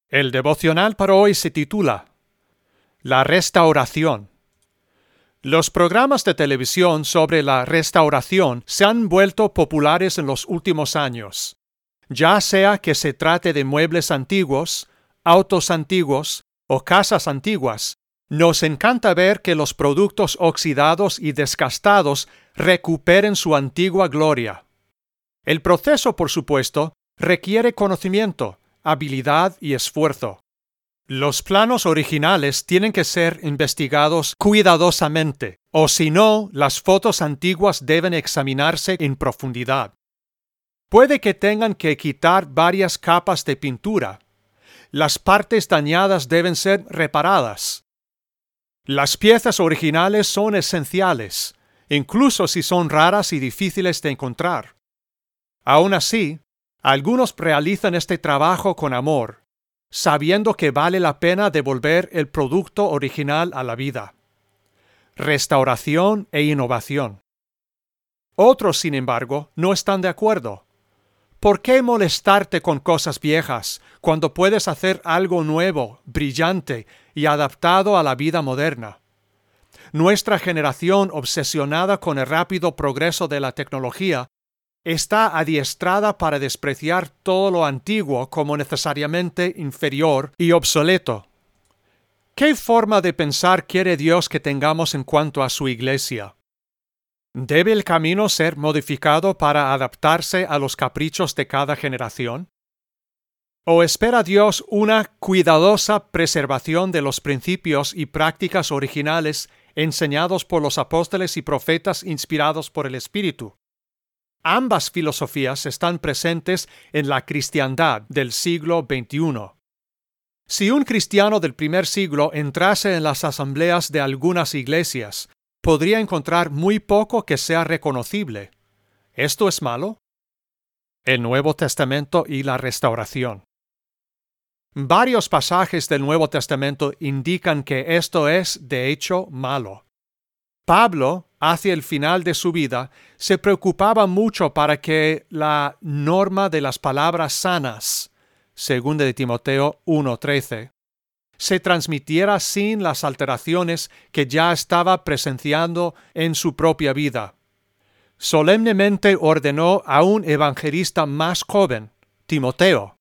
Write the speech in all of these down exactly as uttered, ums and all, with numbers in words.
El devocional para hoy se titula La restauración. Los programas de televisión sobre la restauración se han vuelto populares en los últimos años, ya sea que se trate de muebles antiguos, autos antiguos o casas antiguas. Nos encanta ver que los productos oxidados y desgastados recuperen su antigua gloria. El proceso, por supuesto, requiere conocimiento, habilidad y esfuerzo. Los planos originales tienen que ser investigados cuidadosamente, o si no, las fotos antiguas deben examinarse en profundidad. Puede que tengan que quitar varias capas de pintura. Las partes dañadas deben ser reparadas. Las piezas originales son esenciales, incluso si son raras y difíciles de encontrar. Aún así, algunos realizan este trabajo con amor, sabiendo que vale la pena devolver el producto original a la vida. Restauración e innovación. Otros, sin embargo, no están de acuerdo. ¿Por qué molestarte con cosas viejas cuando puedes hacer algo nuevo, brillante y adaptado a la vida moderna? Nuestra generación, obsesionada con el rápido progreso de la tecnología, está adiestrada para despreciar todo lo antiguo como necesariamente inferior y obsoleto. ¿Qué forma de pensar quiere Dios que tengamos en cuanto a su iglesia? ¿Debe el camino ser modificado para adaptarse a los caprichos de cada generación? ¿O espera Dios una cuidadosa preservación de los principios y prácticas originales enseñados por los apóstoles y profetas inspirados por el Espíritu? Ambas filosofías están presentes en la cristiandad del siglo veintiuno. Si un cristiano del primer siglo entrase en las asambleas de algunas iglesias, podría encontrar muy poco que sea reconocible. ¿Esto es malo? El Nuevo Testamento y la restauración. Varios pasajes del Nuevo Testamento indican que esto es, de hecho, malo. Pablo, hacia el final de su vida, se preocupaba mucho para que la norma de las palabras sanas, segunda de Timoteo uno trece, se transmitiera sin las alteraciones que ya estaba presenciando en su propia vida. Solemnemente ordenó a un evangelista más joven, Timoteo: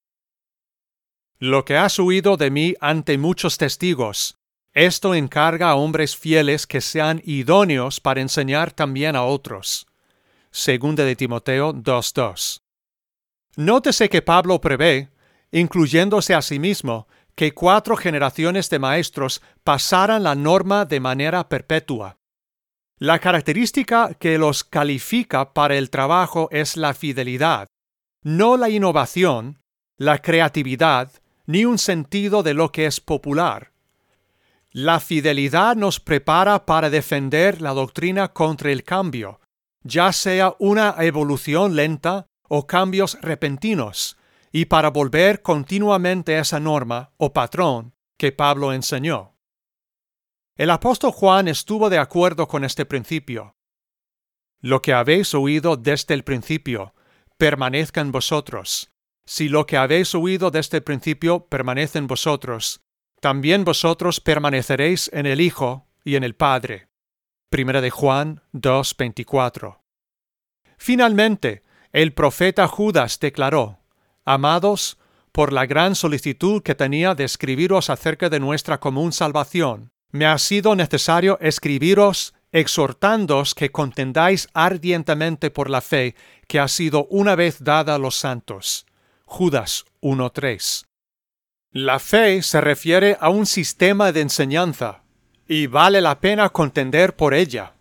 Lo que has oído de mí ante muchos testigos, esto encarga a hombres fieles que sean idóneos para enseñar también a otros. Segunda de Timoteo dos dos. Nótese que Pablo prevé, incluyéndose a sí mismo, que cuatro generaciones de maestros pasaran la norma de manera perpetua. La característica que los califica para el trabajo es la fidelidad, no la innovación, la creatividad, ni un sentido de lo que es popular. La fidelidad nos prepara para defender la doctrina contra el cambio, ya sea una evolución lenta o cambios repentinos, y para volver continuamente a esa norma o patrón que Pablo enseñó. El apóstol Juan estuvo de acuerdo con este principio. Lo que habéis oído desde el principio, permanezca en vosotros. Si lo que habéis oído desde el principio permanece en vosotros, también vosotros permaneceréis en el Hijo y en el Padre. Primera de Juan dos veinticuatro. Finalmente, el profeta Judas declaró: Amados, por la gran solicitud que tenía de escribiros acerca de nuestra común salvación, me ha sido necesario escribiros exhortándoos que contendáis ardientemente por la fe que ha sido una vez dada a los santos. Judas uno tres. La fe se refiere a un sistema de enseñanza, y vale la pena contender por ella.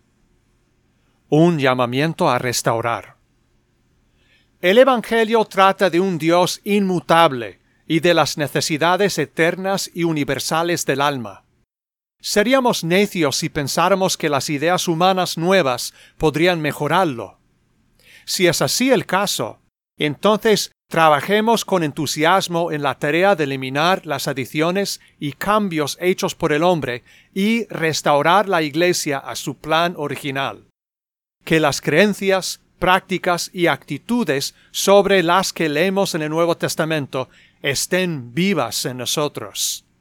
Un llamamiento a restaurar. El Evangelio trata de un Dios inmutable y de las necesidades eternas y universales del alma. Seríamos necios si pensáramos que las ideas humanas nuevas podrían mejorarlo. Si es así el caso, entonces trabajemos con entusiasmo en la tarea de eliminar las adiciones y cambios hechos por el hombre y restaurar la Iglesia a su plan original. Que las creencias, prácticas y actitudes sobre las que leemos en el Nuevo Testamento estén vivas en nosotros.